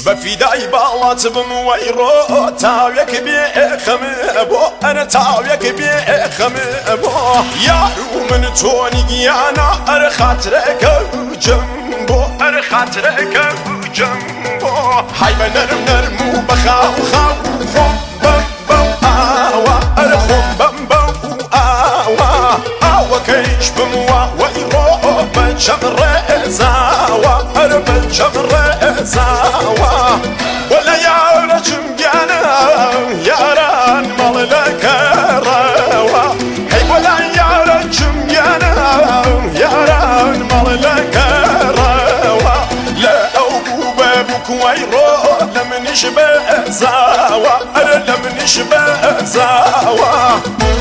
بفداي بالات بمويرو تاويك بيخم بو انا تاويك بيخم بو يارو من توني يانا ارخاطرك جنبو ارخاطرك جنبو هاي بنرم نرمو بخاو خاو خم بم بم اوا ارخم بم بم اوا اوا كيش بموا ويرو بجمر زاوا ارب جمر زاوا ولا يا رجم جانا ياران مالك روا هي ولا يا رجم جانا ياران مالك روا لا أبو بابك ويرو لم نشبه زاوا لم نشبه زاوا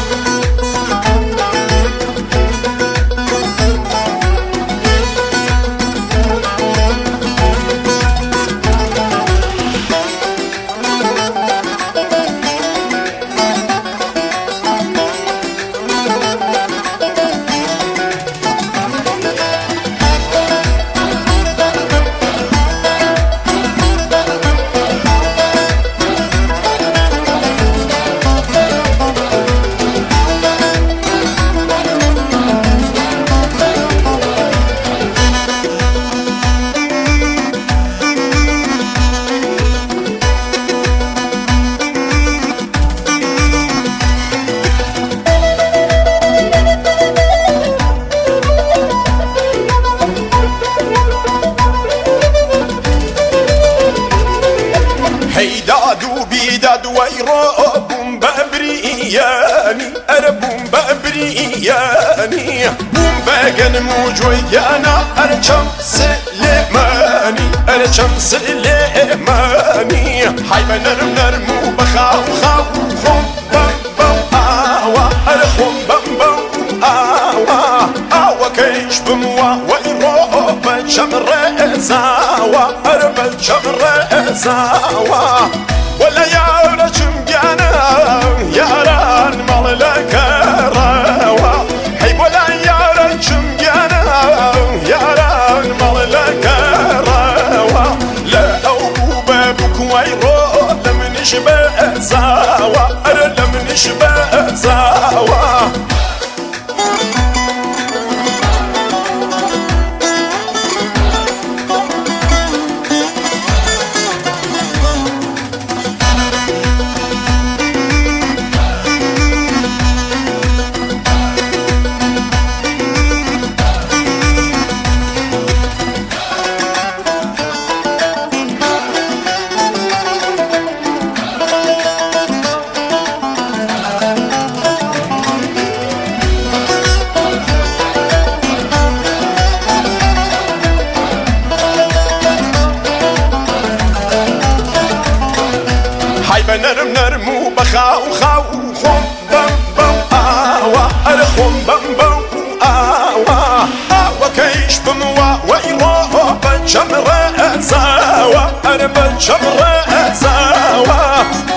هيداد وبيداد ويرو بوم بابرياني أنا بوم بابرياني بوم باقن موجويانا أنا شمس سليماني أنا شمس سليماني هاي بنرم نرمو بخاو خاو خم بم بم آوا أنا خم بم بم آوا آوا كيش بموا ويرو بجمر زاوا أنا بجمر زاوا ولا يا رجم جانا ياران مالك روا هي ولا يا رجم جانا ياران مالك روا لا أبو بابك ويرو لم نشبه زاوا لم نشبه زاوا هاي بنرم نرمو بخاو خاو خم بم بم آوا ارخم بم بم آوا آوا كيش بموا ويرو بجمر زاوا أنا بجمر زاوا